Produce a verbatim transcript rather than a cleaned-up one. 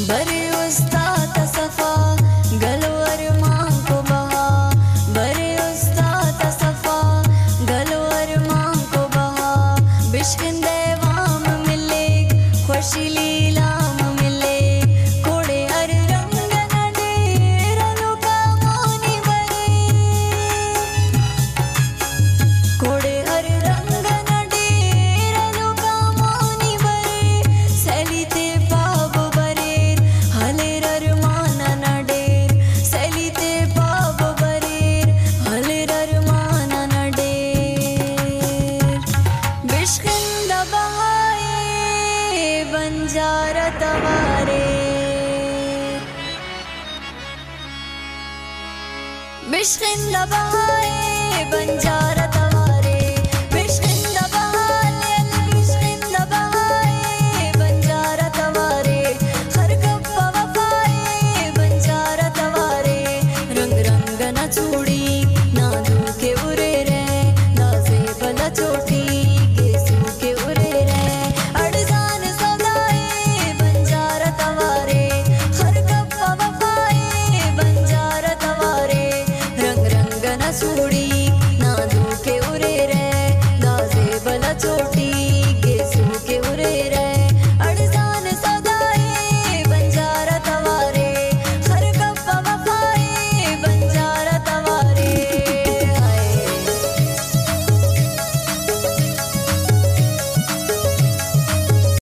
बरे उस्ताद सफा गलवर मां को बहा, बरे उस्ताद सफा गलवर मां को बहा। बिश्किंदे वाम मिले खुशी लीलाम मिले, कोड़े हर रंग नडे रलुका मोनी बरे, कोड़े हर रंग नडे रलुका मोनी बरे। सैलीते पाब बरेर हलेर अरमाना नडेर, सैलीते पाब बरेर हलेर अरमाना नडेर। बिश्किंद बहाए बंजारा तवारे, बिश्किंद बहाए बंजारा